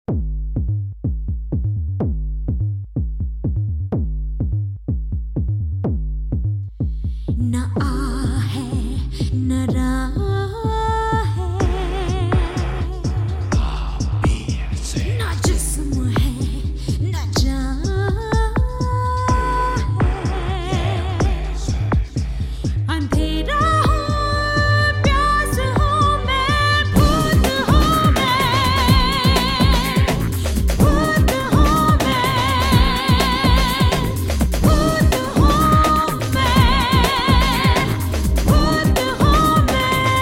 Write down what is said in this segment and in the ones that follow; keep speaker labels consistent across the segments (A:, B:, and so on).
A: न आ है न रा है, न जिस्म है न जान है। अंधेरा हूँ प्यास हूँ मैं, भूत हूँ मैं, भूत हूँ मैं, भूत हूँ मैं, भूत हूँ मैं।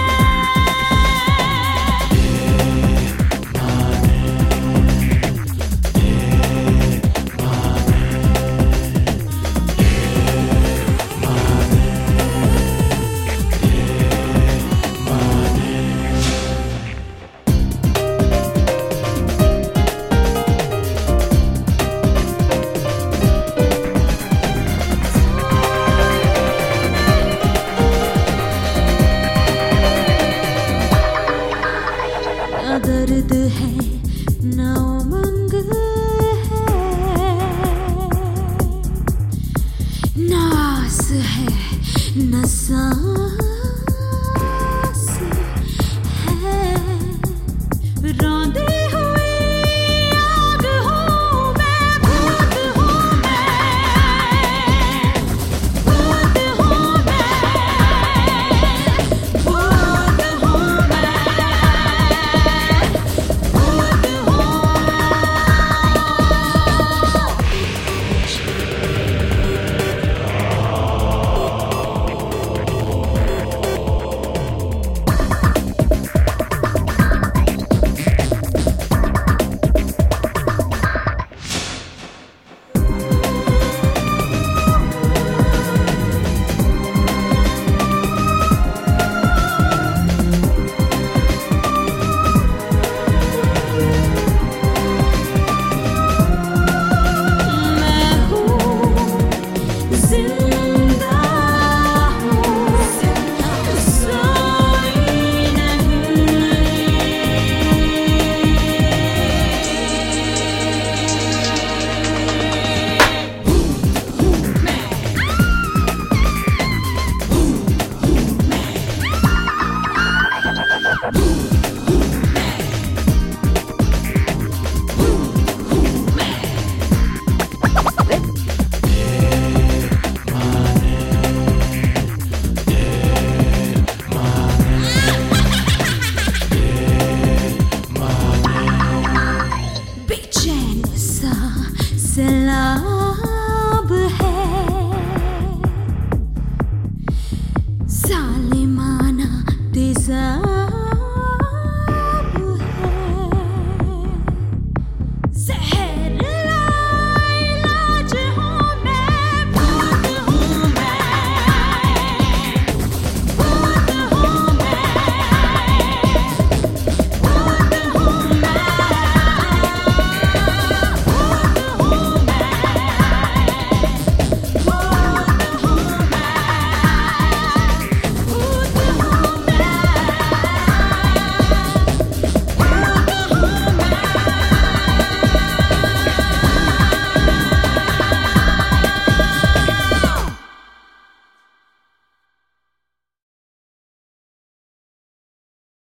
A: न दर्द है न उमंग है, न आस है न सांस है। रौंदे